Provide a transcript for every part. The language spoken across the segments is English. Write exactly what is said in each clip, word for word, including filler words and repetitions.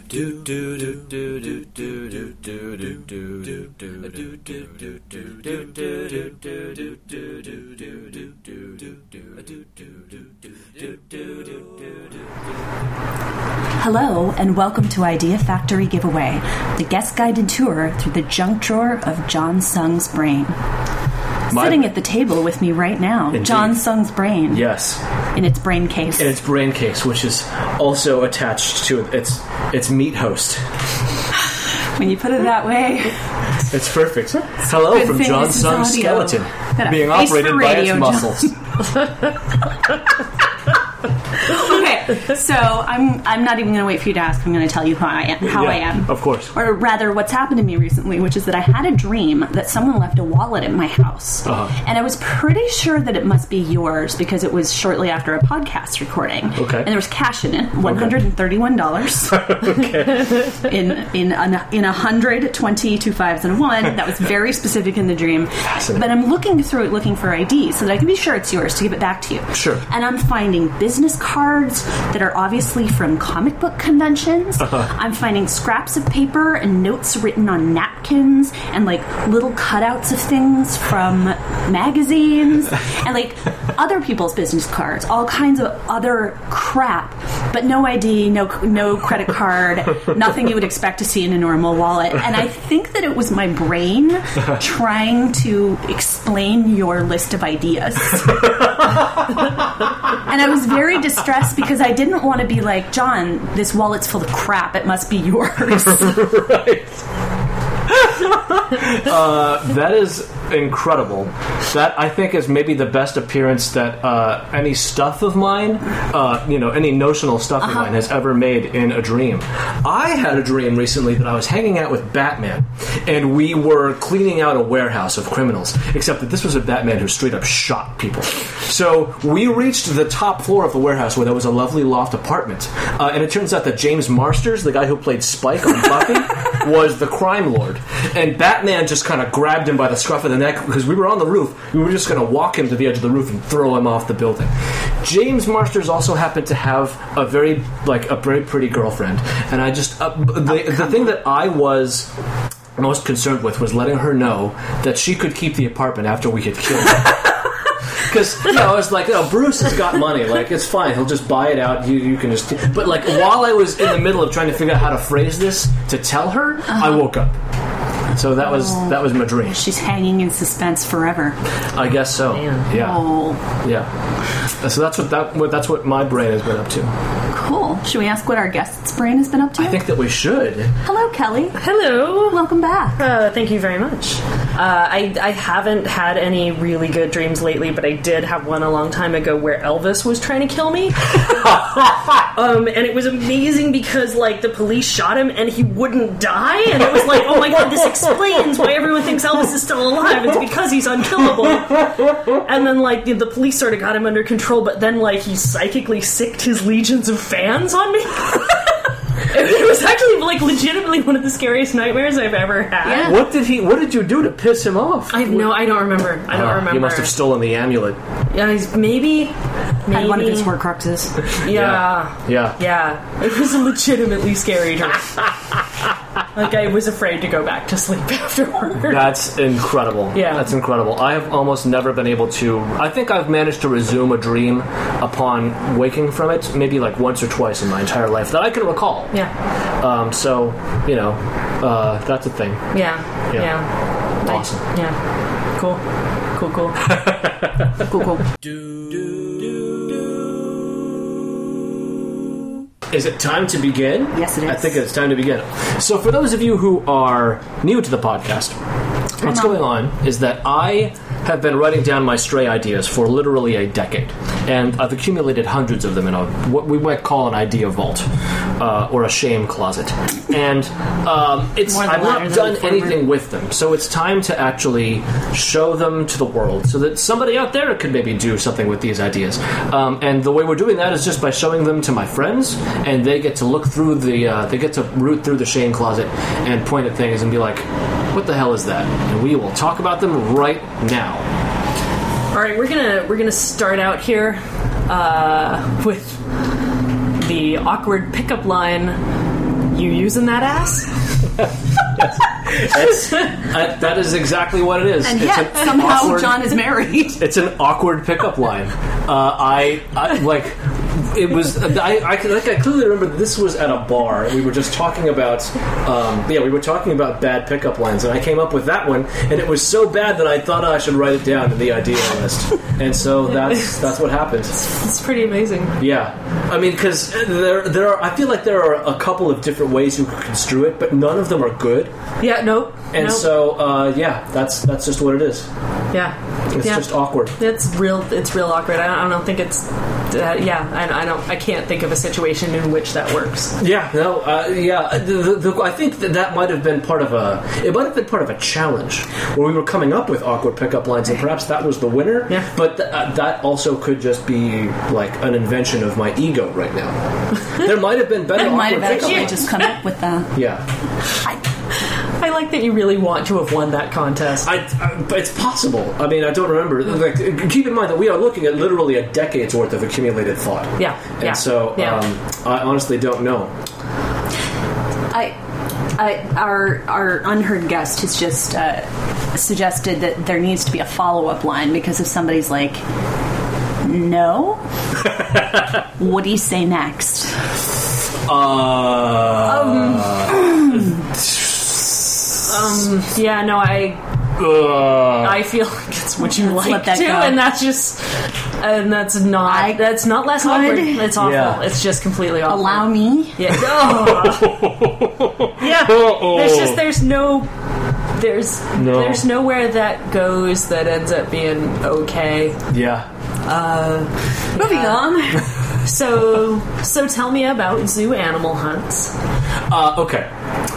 Hello, and welcome to Idea Factory Giveaway, the guest guided tour through the junk drawer of John Sung's brain. My Sitting at the table with me right now, Indeed. John Sung's brain. Yes. In its brain case. In its brain case, which is also attached to its its meat host. When you put it that way. It's perfect. Hello from John Sung's skeleton, being operated by its muscles. Okay, so I'm I'm not even going to wait for you to ask. I'm going to tell you how I am. How yeah, I am, of course. Or rather, what's happened to me recently, which is that I had a dream that someone left a wallet at my house, uh-huh. and I was pretty sure that it must be yours because it was shortly after a podcast recording. Okay, and there was cash in it, one hundred and thirty-one dollars. Okay, in in a, in a hundred, twenty, two fives, and a one. That was very specific in the dream. But I'm looking through it, looking for I D, so that I can be sure it's yours to give it back to you. Sure. And I'm finding business cards that are obviously from comic book conventions. Uh-huh. I'm finding scraps of paper and notes written on napkins and like little cutouts of things from magazines and like other people's business cards, all kinds of other crap, but no I D, no no credit card, nothing you would expect to see in a normal wallet. And I think that it was my brain trying to explain your list of ideas. And I was very distressed because I didn't want to be like, John, this wallet's full of crap. It must be yours. Right. uh, that is incredible. That, I think, is maybe the best appearance that uh, any stuff of mine, uh, you know, any notional stuff uh-huh. of mine has ever made in a dream. I had a dream recently that I was hanging out with Batman, and we were cleaning out a warehouse of criminals, except that this was a Batman who straight up shot people. So we reached the top floor of the warehouse where there was a lovely loft apartment, uh, and it turns out that James Marsters, the guy who played Spike on Buffy, was the crime lord. And Batman just kind of grabbed him by the scruff of the neck because we were on the roof. We were just going to walk him to the edge of the roof and throw him off the building. James Marsters also happened to have a very, like, a very pretty girlfriend. And I just, uh, the, the thing that I was most concerned with was letting her know that she could keep the apartment after we had killed her. Because, you know, I was like, oh, Bruce has got money. Like, it's fine. He'll just buy it out. You you can just... T-. But, like, while I was in the middle of trying to figure out how to phrase this to tell her, uh-huh. I woke up. So that was oh, that was my dream. She's hanging in suspense forever. I guess so. Man. Yeah. Oh. Yeah. So that's what that that's what my brain has been up to. Cool. Should we ask what our guest's brain has been up to? I think that we should. Hello, Kelly. Hello. Welcome back. Uh, thank you very much. Uh, I I haven't had any really good dreams lately, but I did have one a long time ago where Elvis was trying to kill me. um, and it was amazing because like the police shot him and he wouldn't die, and it was like, oh my god, this explains why everyone thinks Elvis is still alive. It's because he's unkillable. And then like the, the police sort of got him under control, but then like he psychically sicked his legions of fans on me. It was actually like legitimately one of the scariest nightmares I've ever had. Yeah. What did he? What did you do to piss him off? I no, I don't remember. I don't uh, remember. You must have stolen the amulet. Yeah, he's maybe, maybe had one of his Horcruxes. Yeah, yeah, yeah. It was a legitimately scary dream. Like I was afraid to go back to sleep afterward. That's incredible. Yeah, that's incredible. I have almost never been able to. I think I've managed to resume a dream upon waking from it, maybe like once or twice in my entire life that I can recall. Yeah. Um, so, you know, uh, that's a thing. Yeah. Yeah. yeah. Awesome. I, yeah. Cool. Cool, cool. Cool, cool. Do, do, do, do. Is it time to begin? Yes, it is. I think it's time to begin. So for those of you who are new to the podcast, what's going on is that I have been writing down my stray ideas for literally a decade, and I've accumulated hundreds of them in a what we might call an idea vault uh, or a shame closet. And um, it's I've not done anything with them, so it's time to actually show them to the world, so that somebody out there could maybe do something with these ideas. Um, and the way we're doing that is just by showing them to my friends, and they get to look through the uh, they get to root through the shame closet and point at things and be like, what the hell is that? And we will talk about them right now. All right, we're gonna we're gonna start out here uh, with the awkward pickup line. You using that ass? It's, uh, that is exactly what it is. And it's yet, an somehow awkward, John is married. It's an awkward pickup line. Uh, I, I like. It was. I, I like. I clearly remember this was at a bar. We were just talking about. Um, yeah, we were talking about bad pickup lines, and I came up with that one, and it was so bad that I thought I should write it down in the idea list. And so that's that's what happened. It's pretty amazing. Yeah, I mean, because there there are. I feel like there are a couple of different ways you could construe it, but none of them are good. Yeah. Nope. And nope. so, uh, yeah, that's that's just what it is. Yeah. It's yeah. just awkward. It's real. It's real awkward. I don't, I don't think it's. Uh, yeah, I, I don't. I can't think of a situation in which that works. Yeah, no, uh, yeah. The, the, the, I think that that might have been part of a. It might have been part of a challenge where we were coming up with awkward pickup lines, and perhaps that was the winner. Yeah. But th- uh, that also could just be like an invention of my ego right now. There might have been better. I might awkward have pickup actually lines. just come up with that. Yeah. I, I like that you really want to have won that contest. I, I, but it's possible. I mean, I don't remember. Like, keep in mind that we are looking at literally a decade's worth of accumulated thought. Yeah, and yeah, so yeah. Um, I honestly don't know. I, I, our our unheard guest has just uh, suggested that there needs to be a follow up line because if somebody's like, "No," what do you say next? Uh, um, um, yeah, no, I, uh, I feel like it's what you Let's like let that to, go. and that's just, and that's not, I that's not less could- awkward. It's awful. Yeah. It's just completely awful. Allow me. Yeah. Oh. Yeah. There's just there's no there's No. there's nowhere that goes that ends up being okay. yeah. Moving on. So so tell me about zoo animal hunts. Uh, okay.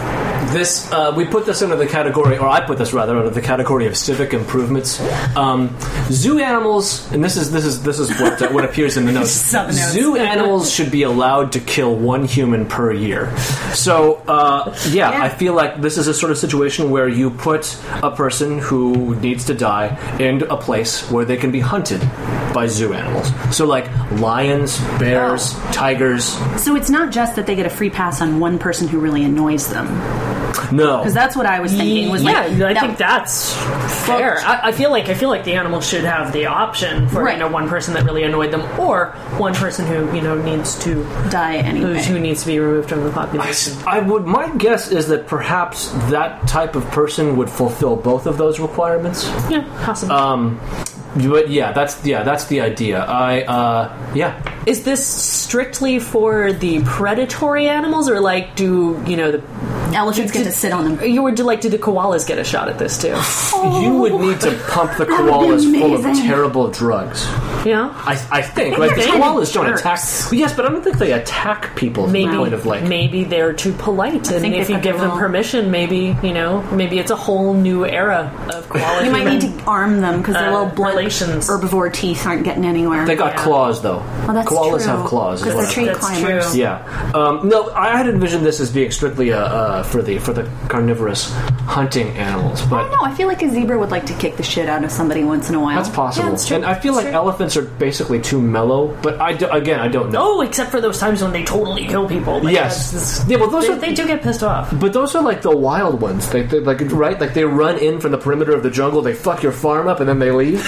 This uh, we put this under the category, or I put this rather under the category of civic improvements. Um, zoo animals, and this is this is this is what uh, what appears in the notes. Sub-notes. Zoo animals should be allowed to kill one human per year. So uh, yeah, Yeah. I feel like this is a sort of situation where you put a person who needs to die in a place where they can be hunted by zoo animals. So like lions, bears, Oh. tigers. So it's not just that they get a free pass on one person who really annoys them. No, Because that's what I was thinking. Was yeah, like, I that- think that's fair. I, I feel like I feel like the animal should have the option for Right. you know one person that really annoyed them, or one person who you know needs to die anyway. who, who needs to be removed from the I, population. s- I would. My guess is that perhaps that type of person would fulfill both of those requirements. Yeah, possibly. Um, but yeah, that's yeah, that's the idea. I uh, yeah. Is this strictly for the predatory animals, or like do you know the Elephants get to sit on them. you would do like do the koalas get a shot at this too? You would need to pump the would be koalas full of amazing. terrible drugs. Yeah, I, I think, right? Because Maybe. koalas don't Jerks. attack. Yes, but I don't think they attack people. From maybe the point of like, maybe they're too polite, and think if they you cut give their them little- permission, maybe you know maybe it's a whole new era of koala. You might human- need to arm them because their Uh, little blunt relations. herbivore teeth aren't getting anywhere. they got Yeah. claws though. Well, that's koalas true, have claws. is 'cause what they're I tree think. That's climbers. true. Yeah. Um, no, I had envisioned this as being strictly uh, uh, for the for the carnivorous hunting animals, I but don't know. I feel like a zebra would like to kick the shit out of somebody once in a while. that's possible. Yeah, it's true. And I feel It's like true. elephants are basically too mellow, but I do, again I don't know. Oh, except for those times when they totally kill people. Like, Yes. that's- Yeah, well, those they, are- they do get pissed off. But those are like the wild ones. They, they like right, like they run in from the perimeter of the jungle. They fuck your farm up and then they leave.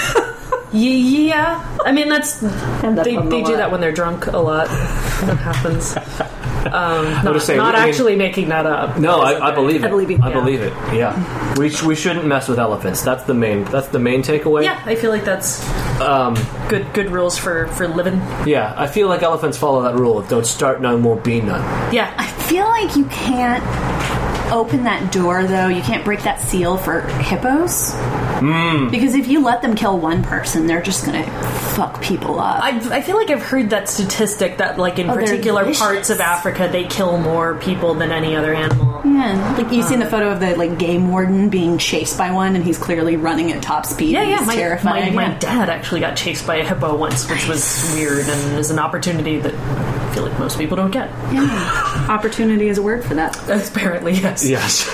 Yeah, I mean that's that they, from they a do lot. that when they're drunk a lot. That happens. Um, not just saying, not I mean- actually making that up. No, I, I believe it. I believe you. I Yeah. believe it. Yeah, we sh- we shouldn't mess with elephants. That's the main. That's the main takeaway. Yeah, I feel like that's Um, good good rules for for living. yeah, I feel like elephants follow that rule of don't start none, won't be none. Yeah, I feel like you can't open that door, though. You can't break that seal for hippos. Hmm. Because if you let them kill one person, they're just going to fuck people up. I, I feel like I've heard that statistic that like in Oh, they're particular vicious. parts of Africa they kill more people than any other animal. yeah. Like, you've seen the photo of the, like, game warden being chased by one, and he's clearly running at top speed. Yeah, and yeah. It's My, terrifying. my, my Yeah. dad actually got chased by a hippo once, which was weird and is an opportunity that I feel like most people don't get. Yeah. Opportunity is a word for that. Apparently, yes. Yes.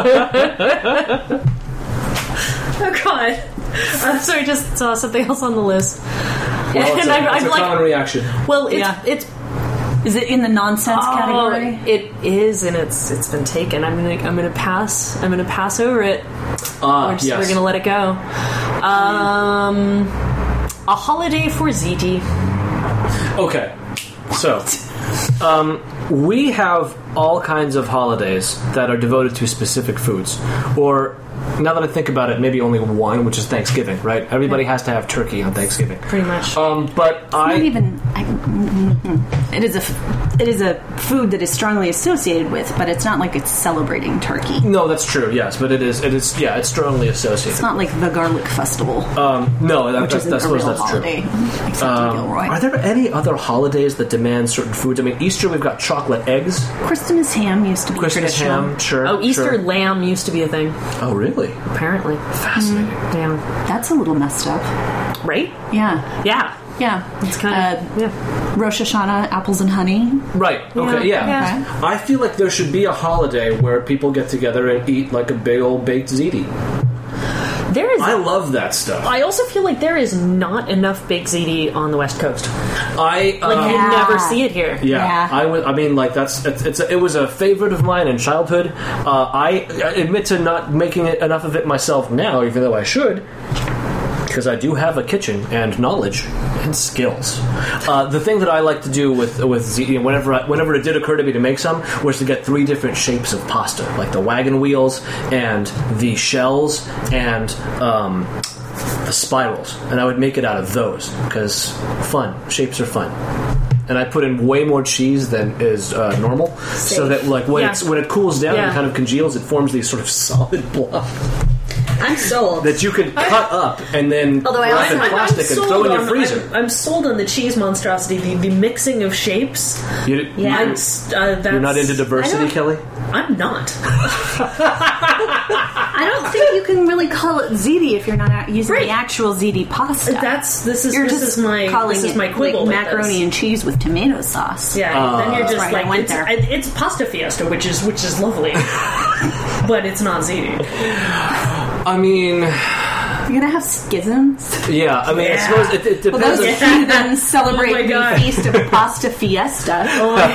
Oh god. Uh, sorry, just saw something else on the list. Well, it's and a, I'm, it's I'm a like, common reaction. well, it's Yeah. it's Is it in the nonsense Oh, category? it is, and it's it's been taken. I'm gonna I'm gonna pass. I'm gonna pass over it. Ah, We're, just, yes. we're gonna let it go. Um, a holiday for Z T. Okay, so um, we have all kinds of holidays that are devoted to specific foods, or now that I think about it, maybe only one, which is Thanksgiving, right? Everybody has to have turkey on Thanksgiving. Pretty much. Um, but I Not even. I, mm-hmm. It is a. f- It is a food that is strongly associated with, but it's not like it's celebrating turkey. no, that's true. Yes, but it is. It is. Yeah, it's strongly associated. It's not like the garlic festival, Um, no, that, which that, isn't that's a real that's true. holiday, except in Um, Gilroy. are there any other holidays that demand certain foods? I mean, Easter we've got chocolate eggs, Christmas ham used to be Christmas traditional. ham, sure. oh, Easter sure. lamb used to be a thing. Oh, really? Apparently. Fascinating. Damn. That's a little messed up. Right? Yeah, Yeah. yeah. It's kind of Uh, yeah. Rosh Hashanah, apples and honey. Right. Okay. Yeah. Yeah. Okay. I feel like there should be a holiday where people get together and eat like a big old baked ziti. There is. I love that stuff. I also feel like there is not enough big ziti on the West Coast. I Like um, you Yeah. never see it here. Yeah, Yeah. I would. I mean, like that's it's. it's a, it was a favorite of mine in childhood. Uh, I, I admit to not making it, enough of it myself now, even though I should, because I do have a kitchen and knowledge and skills. Uh, the thing that I like to do with with ziti, whenever I, whenever it did occur to me to make some, was to get three different shapes of pasta, like the wagon wheels and the shells and. Um, the spirals, and I would make it out of those because fun shapes are fun. And I put in way more cheese than is uh, normal, so that like when Yeah. it's when it cools down Yeah. and kind of congeals, it forms these sort of solid block I'm sold. that you can cut up and then Although I wrap also, in I'm, plastic I'm and sold throw in your on, freezer. I'm, I'm sold on the cheese monstrosity, the, the mixing of shapes. You, Yeah. I'm, s- uh, that's, you're not into I diversity, don't- Kelly? I'm not. I don't think you can really call it ziti if you're not a- using Right. the actual ziti pasta. That's this is You're this just is my calling this is it my quibble like with macaroni this. and cheese with tomato sauce. Yeah, then you're just Right, I like went it's, there. I- it's pasta fiesta, which is which is lovely, but it's not ziti. I mean, You're gonna have schisms. yeah. I mean, I Yeah. suppose it, it Well, depends. those on, heathens celebrate Oh my the God. feast of pasta fiesta.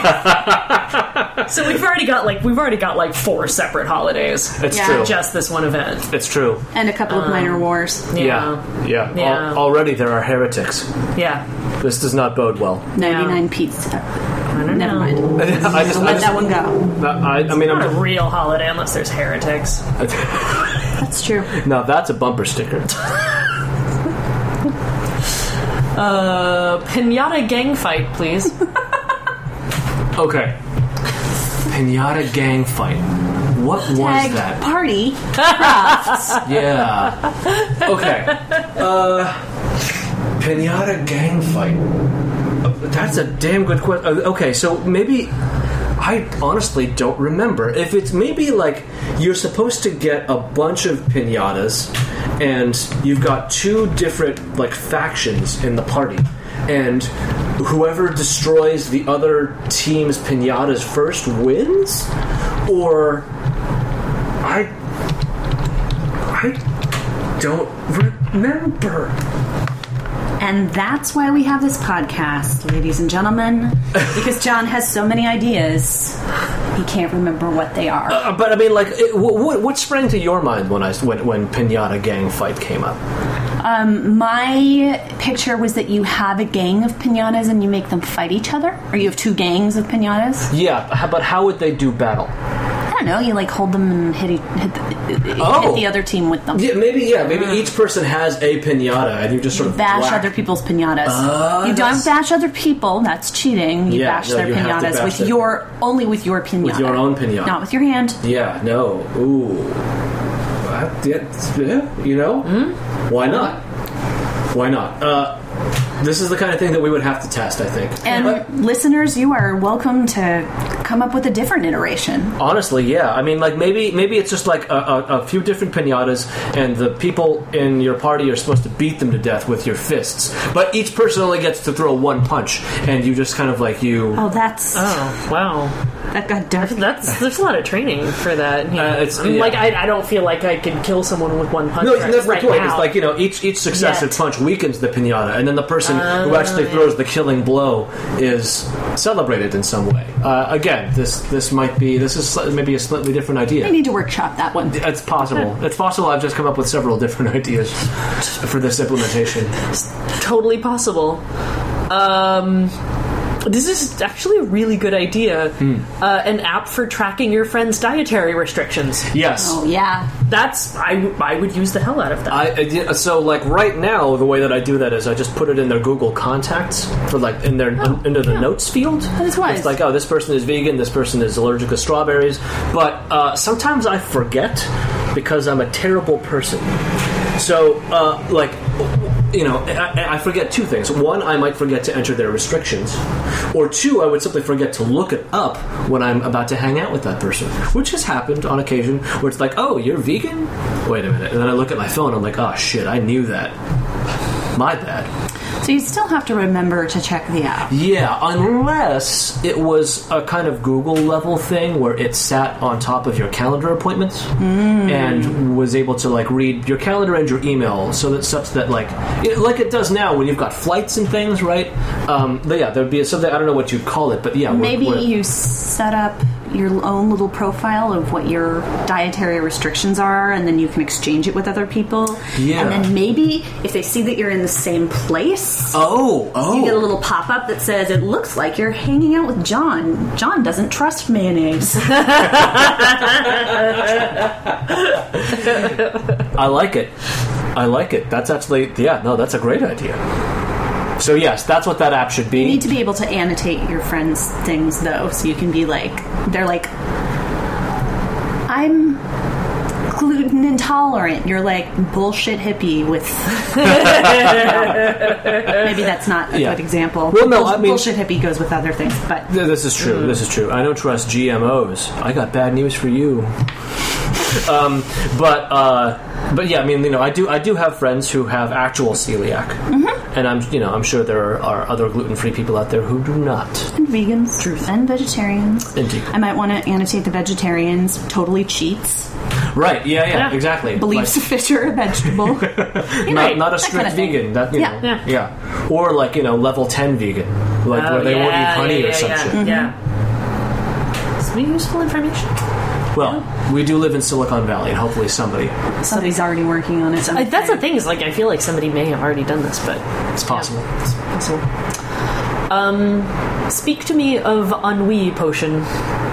So we've already got like we've already got like four separate holidays. it's Yeah. true. Just this one event. It's true. And a couple of minor wars. Yeah, yeah. Yeah. Al- already there are heretics. Yeah. This does not bode well. ninety-nine pizza. I don't Never know. mind. I just, I Let just, that one go. I, I mean, Not a I'm. real holiday unless there's heretics. That's true. Now that's a bumper sticker. Uh, pinata gang fight, please. Okay. Pinata gang fight. What was Tag that? party crafts. Yeah. Okay. Uh, pinata gang fight. Uh, That's a damn good question. Okay, so maybe I honestly don't remember. If it's maybe like you're supposed to get a bunch of pinatas, and you've got two different like factions in the party, and whoever destroys the other team's pinatas first wins, or I I don't remember. And that's why we have this podcast, ladies and gentlemen. Because John has so many ideas, he can't remember what they are. Uh, but I mean, like, it, what, what sprang to your mind when I when when Pinata Gang fight came up? Um, my picture was that you have a gang of pinatas and you make them fight each other, or you have two gangs of pinatas. Yeah, how- but how would they do battle? I don't know. You like hold them and hit e- hit the, Oh. hit the other team with them. Yeah, maybe. Yeah, maybe each person has a pinata, and you just sort of Bash whack. other people's pinatas. Ah, you that's- don't bash other people. That's cheating. You Yeah, bash no, their you have to pinatas bash with their- your only with your pinata. With your own pinata. not with your hand. Yeah, no. Ooh. That- yeah, yeah, you know? Why not? Why not? Uh, this is the kind of thing that we would have to test, I think. And But- listeners, you are welcome to come up with a different iteration. Honestly, yeah. I mean, like maybe maybe it's just like a, a, a few different piñatas, and the people in your party are supposed to beat them to death with your fists. But each person only gets to throw one punch, and you just kind of like you. Oh, that's Oh, wow. that got dark. That's there's a lot of training for that. You know? Uh, it's- I mean, yeah. Like I, I don't feel like I could kill someone with one punch. No, right, that's the right point. now. It's like, you know, each each successive Yet. punch weakens the piñata, and then the person Uh, who actually yeah. throws the killing blow is celebrated in some way. Uh, again, this this might be this is sli- maybe a slightly different I idea. need to workshop that one. It's possible. It's possible. I've just come up with several different ideas for this implementation. Totally possible. Um, this is actually a really good idea. Hmm. Uh, an app for tracking your friend's dietary restrictions. Yes. Oh yeah. That's I, I would use the hell out of that. I, I did- so like right now the way that I do that is I just put it in their Google Contacts for like in their Oh, into the yeah. notes field. That is wise. It's like, oh, this person is vegan, this person is allergic to strawberries, but uh, sometimes I forget because I'm a terrible person. So uh, like you know I, I forget two things. One, I might forget to enter their restrictions, or two, I would simply forget to look it up when I'm about to hang out with that person, which has happened on occasion where it's like, oh, you're vegan? Wait a minute. And then I look at my phone, I'm like, oh shit, I knew that. My bad. So you still have to remember to check the app. Yeah, unless it was a kind of Google level thing where it sat on top of your calendar appointments and was able to like read your calendar and your email, so that such that like it, like it does now when you've got flights and things, right? Um, but yeah, there'd be something, I don't know what you'd call it, but yeah, we're- Maybe we're- you set up your own little profile of what your dietary restrictions are, and then you can exchange it with other people. Yeah. And then maybe if they see that you're in the same place, Oh, oh. you get a little pop-up that says, it looks like you're hanging out with John. John doesn't trust mayonnaise. I like it. I like it. That's actually, yeah, no, that's a great idea. So yes, that's what that app should be. You need to be able to annotate your friends' things, though, so you can be like, they're like, I'm gluten intolerant. You're like, bullshit hippie with... Maybe that's not a Yeah. good example. Well, no, Bull- I mean- bullshit hippie goes with other things, but... Yeah, this is true. This is true. I don't trust G M Os. I got bad news for you. um, but uh, but yeah, I mean, you know, I do I do have friends who have actual celiac, mm-hmm. and I'm you know I'm sure there are, are other gluten free people out there who do not. And vegans. Truth. And vegetarians. Indeed. I might want to annotate the vegetarians. Totally cheats. Right? Yeah, yeah, Yeah. exactly. Believes Like, fish are a vegetable. not, Right. not a That strict kind of thing. vegan. That you Yeah. know, Yeah. yeah, or like you know level ten vegan, like Oh, where they won't eat yeah, honey yeah, or some yeah, shit. Yeah. Some useful information. Well, we do live in Silicon Valley, and hopefully somebody Somebody's already working on it. I, that's the thing is, like, I feel like somebody may have already done this, but it's possible. yeah, it's possible. Um, speak to me of ennui potion.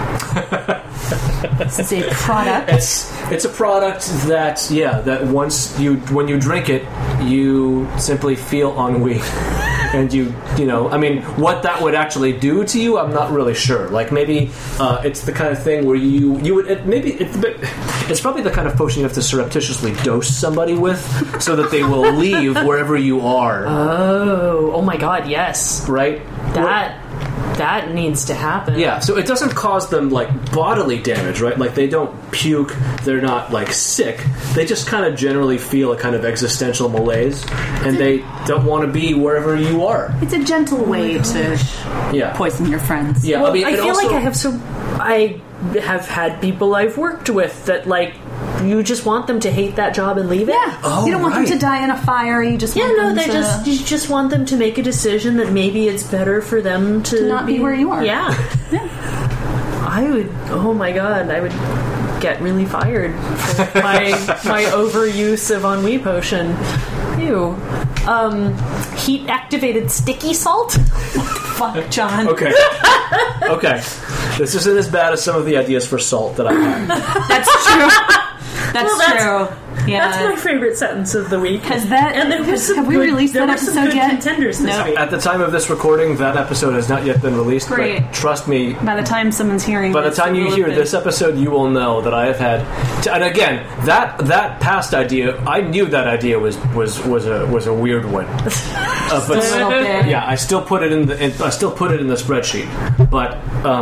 This is a product. It's it's a product that yeah that once you when you drink it you simply feel ennui and you you know I mean what that would actually do to you I'm not really sure, like maybe uh, it's the kind of thing where you you would it, maybe it's a bit, it's probably the kind of potion you have to surreptitiously dose somebody with so that they will leave wherever you are, Oh, oh my god, yes. right? That that needs to happen. Yeah, so it doesn't cause them like bodily damage, right? Like they don't puke, they're not like sick. They just kind of generally feel a kind of existential malaise, and they don't want to be wherever you are. It's a gentle way to Yeah, poison your friends. yeah. Well, I mean, I it feel also- like I have so I have had people I've worked with that like you just want them to hate that job and leave it. Yeah. Oh, you don't want right. them to die in a fire. You just Yeah, want no, them they to just you just want them to make a decision that maybe it's better for them to, To not be where you are. Yeah. I would. Oh my god, I would get really fired for my my overuse of ennui potion. Ew. Um, heat activated sticky salt. fuck, John. Okay, okay. This isn't as bad as some of the ideas for salt that I had. That's true. That's, Well, that's- true. Yeah. That's my favorite sentence of the week. Has that? And there was has- some have we good, released there that were some episode good yet? contenders this No. week. At the time of this recording, that episode has not yet been released. Great. But trust me, By the time someone's hearing, by the this, time it you will hear have been- this episode, you will know that I have had. T- and again, that that past idea, I knew that idea was was was a was a weird one. Uh, but a little bit. yeah, I still put it in the in, I still put it in the spreadsheet. But um, okay, so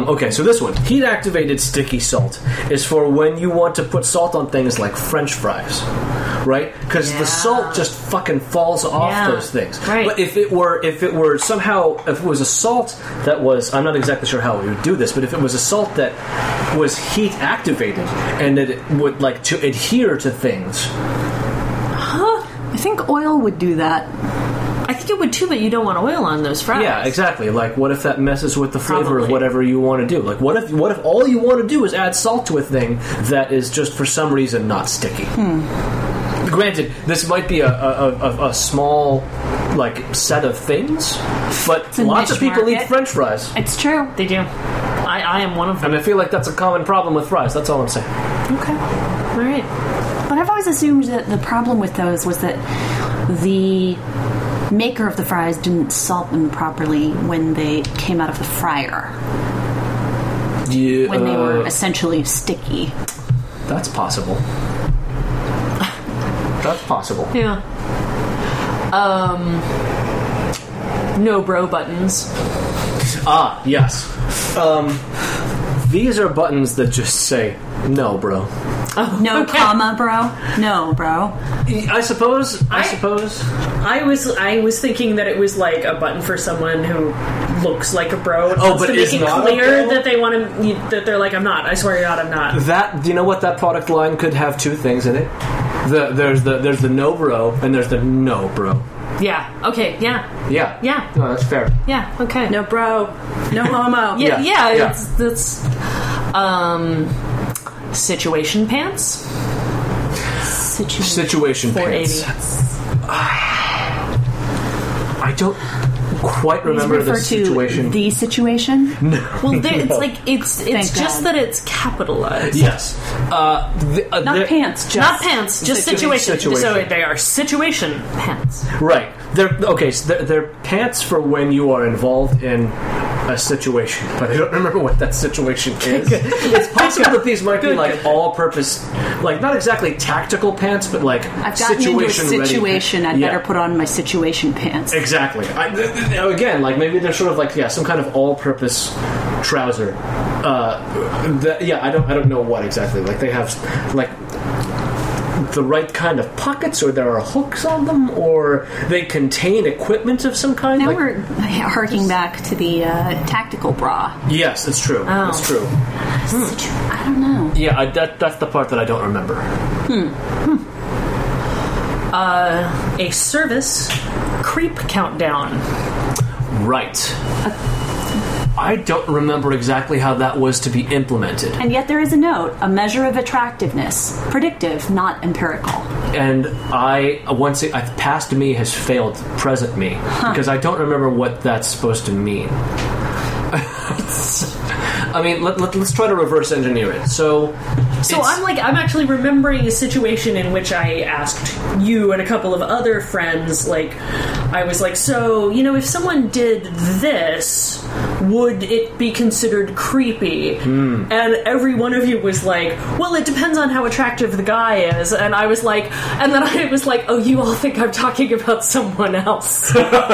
this one, heat-activated sticky salt, is for when you want to put salt on things like French fries, right? Because Yeah. the salt just fucking falls off Yeah. those things. Right. But if it were, if it were somehow, if it was a salt that was, I'm not exactly sure how we would do this, but if it was a salt that was heat-activated and that it would like to adhere to things. I think oil would do that. I think it would too, but you don't want oil on those fries. Yeah, exactly. Like, what if that messes with the flavor Probably. of whatever you want to do? Like, what if what if all you want to do is add salt to a thing that is just for some reason not sticky? Hmm. Granted, this might be a a, a, a small like set of things, but a lots of niche people eat market. French fries, It's true. They do. I, I am one of them. and I feel like that's a common problem with fries. That's all I'm saying. Okay. All right. But I've always assumed that the problem with those was that the maker of the fries didn't salt them properly when they came out of the fryer, Yeah, when they were uh, essentially sticky. that's possible. That's possible. Yeah. Um. No bro buttons. Ah, yes. Um, these are buttons that just say no, bro. Oh, No okay. comma, bro. No, bro. I suppose. I, I- suppose. I was I was thinking that it was like a button for someone who looks like a bro. And Oh, wants but to make is it not a clear bro? that they want to that they're like I'm not. I swear to God, I'm not. That. Do you know what that product line could have two things in it? The there's the there's the no bro and there's the no bro. Yeah. Okay. Yeah. Yeah. Yeah. No, that's fair. Yeah. Okay. No, bro. No homo. Yeah. Yeah, Yeah. yeah. It's, that's um situation pants. Situation. Situation four eighty. pants. I don't quite Please remember refer the situation. to the situation. Well, there, it's like it's it's Thank just God. that it's capitalized. Yes. Uh, the, uh, Not there- pants, just Not pants, just Situ- situation. situation. So they are situation pants. Right. They're okay. So they're, they're pants for when you are involved in a situation, but I don't remember what that situation is. It's possible that these might be like all-purpose, like not exactly tactical pants, but like I've gotten into a situation ready. situation. I'd Yeah. better put on my situation pants. Exactly. I, th- th- now again, like maybe they're sort of like yeah, some kind of all-purpose trouser. Uh, that, yeah, I don't, I don't know what exactly. Like they have like the right kind of pockets, or there are hooks on them, or they contain equipment of some kind. Now Like- we're harking back to the uh, tactical bra. yes, it's true. Oh. It's true. Situ- I don't know. Yeah, I, that that's the part that I don't remember. A service creep countdown. Right. I don't remember exactly how that was to be implemented. And yet there is a note, a measure of attractiveness, predictive, not empirical. And I once it, past me has failed present me because I don't remember what that's supposed to mean. I mean, let, let, let's try to reverse engineer it. So, So it's- I'm like I'm actually remembering a situation in which I asked you and a couple of other friends, like I was like, so you know, if someone did this, would it be considered creepy? Hmm. And every one of you was like, well, it depends on how attractive the guy is. And I was like, and then I was like, oh, you all think I'm talking about someone else.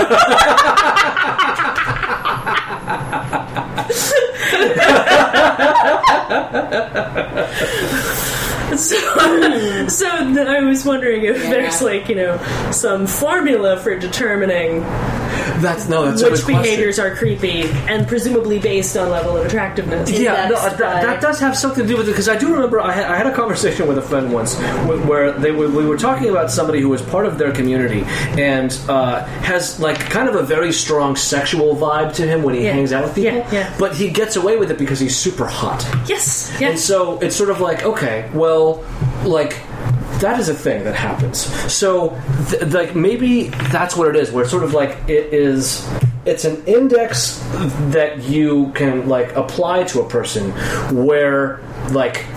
So, so then I was wondering if Yeah. there's like you know some formula for determining that's no, that's a which good question. behaviors are creepy and presumably based on level of attractiveness. Yeah, no, Indexed that, by- that does have something to do with it because I do remember I had, I had a conversation with a friend once wh- where they were, we were talking about somebody who was part of their community and uh, has like kind of a very strong sexual vibe to him when he Yeah. hangs out with people. Yeah, yeah. But he gets away with it because he's super hot. Yes, And yes. so it's sort of like, okay, well, like that is a thing that happens. So, th- like maybe that's what it is. Where it's sort of like it is. It's an index that you can like apply to a person, where like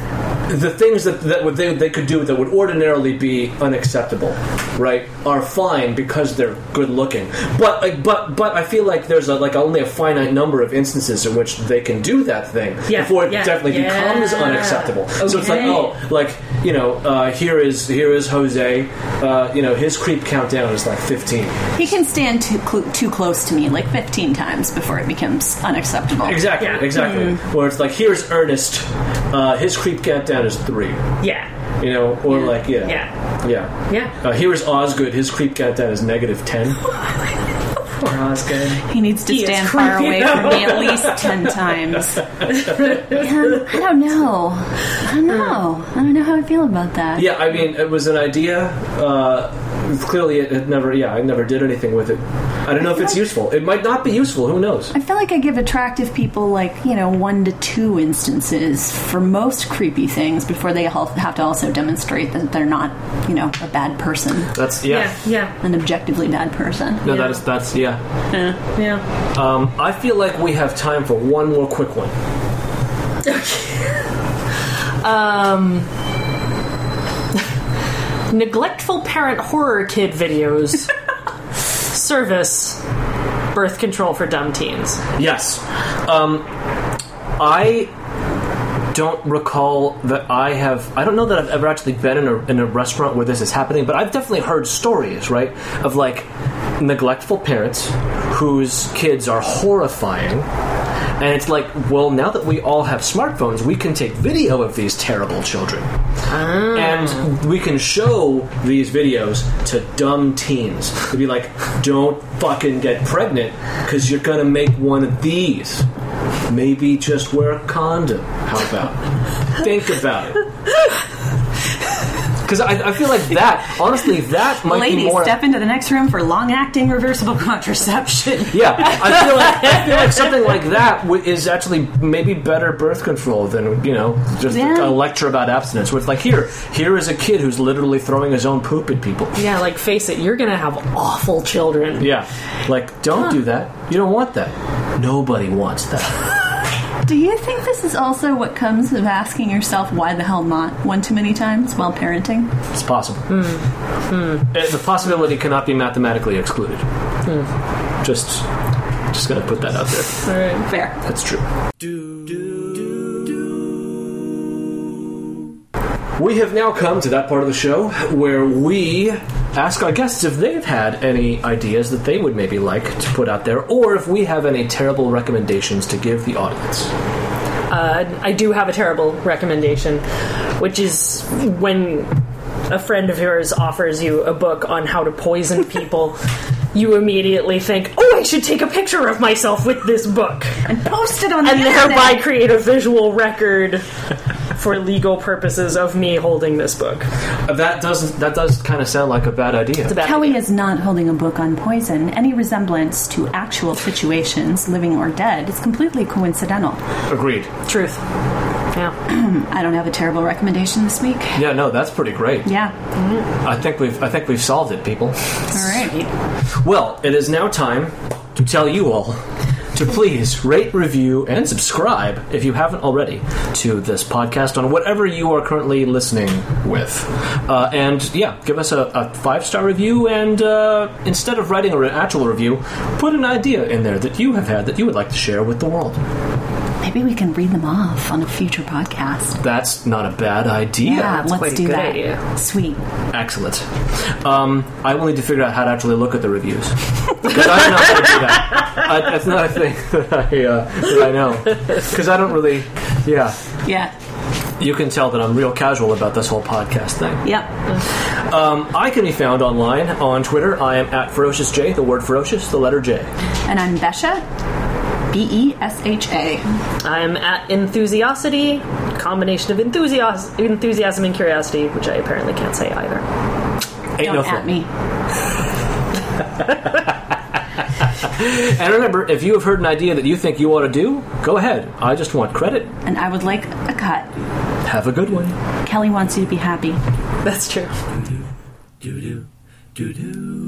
the things that, that would, they, they could do that would ordinarily be unacceptable, right, are fine because they're good looking. But like, but but I feel like there's a, like only a finite number of instances in which they can do that thing yeah, before it yeah, definitely yeah. becomes unacceptable. Okay. So it's like, oh, like, you know, uh, here is here is Jose. Uh, you know, his creep countdown is like fifteen. He can stand too cl- too close to me like fifteen times before it becomes unacceptable. Exactly, Yeah. exactly. Mm-hmm. Where it's like, here's Ernest. Uh, his creep countdown is three. Yeah. You know, or Yeah. like, yeah. Yeah. Yeah. Yeah. Uh, here is Osgood. His creep countdown is negative ten. Poor Osgood. He needs to He is stand far creepy, away though. from me at least ten times. Yeah, I don't know. I don't know. I don't know how I feel about that. Yeah, I mean, it was an idea. Uh, clearly, it, it never, yeah, I never did anything with it. I don't know if it's useful. It might not be useful. Who knows? I feel like I give attractive people like, you know, one to two instances for most creepy things before they al- have to also demonstrate that they're not, you know, a bad person, That's, yeah. Yeah. Yeah. an objectively bad person. No, Yeah. that is, that's, yeah. Yeah. Um, I feel like we have time for one more quick one. Um, neglectful parent horror kid videos. Service. Birth control for dumb teens. Yes. Um, I don't recall that I have... I don't know that I've ever actually been in a, in a restaurant where this is happening, but I've definitely heard stories, right, of, like, neglectful parents whose kids are horrifying. And it's like, well, now that we all have smartphones, we can take video of these terrible children. Ah. And we can show these videos to dumb teens. To be like, don't fucking get pregnant because you're going to make one of these. Maybe just wear a condom. How about? Think about it. Because I, I feel like that, honestly, that might Ladies, be more... step into the next room for long-acting reversible contraception. Yeah, I feel like I feel like something like that w- is actually maybe better birth control than, you know, just Yeah. a lecture about abstinence. Where it's like, here, here is a kid who's literally throwing his own poop at people. Yeah, like, face it, you're gonna have awful children. Yeah, like, don't do that. You don't want that. Nobody wants that. Do you think this is also what comes of asking yourself why the hell not one too many times while parenting? It's possible. Uh, The possibility cannot be mathematically excluded. Just, just gonna put that out there. All right. Fair. That's true. We have now come to that part of the show where we ask our guests if they've had any ideas that they would maybe like to put out there, or if we have any terrible recommendations to give the audience. Uh, I do have a terrible recommendation, which is when a friend of yours offers you a book on how to poison people, you immediately think, oh, I should take a picture of myself with this book. And post it on the And thereby internet. create a visual record for legal purposes of me holding this book. That doesn't. That does kind of sound like a bad idea. It's a bad Kelly idea. is not holding a book on poison. Any resemblance to actual situations, living or dead, is completely coincidental. Agreed. Truth. Yeah. I don't have a terrible recommendation this week. Yeah, no, that's pretty great. Yeah. I think we've. I think we've solved it, people. All right. Well, it is now time to tell you all to please rate, review, and subscribe, if you haven't already, to this podcast on whatever you are currently listening with. Uh, and, yeah, give us a, a five-star review, and uh, instead of writing an actual review, put an idea in there that you have had that you would like to share with the world. Maybe we can read them off on a future podcast. That's not a bad idea. Yeah, let's quite a do good that. idea. Sweet. Excellent. Um, I will need to figure out how to actually look at the reviews. Because I don't know how to do that. I, that's not a thing that I, uh, that I know. Because I don't really... Yeah. Yeah. You can tell that I'm real casual about this whole podcast thing. Yep. Um, I can be found online on Twitter. I am at Ferocious J, the word ferocious, the letter J. And I'm Besha. B E S H A. I'm at Enthusiasty, combination of enthusias- enthusiasm and curiosity, which I apparently can't say either. Ain't Don't no at fun. me. And remember, if you have heard an idea that you think you ought to do, go ahead. I just want credit. And I would like a cut. Have a good one. Kelly wants you to be happy. That's true. Do do do do.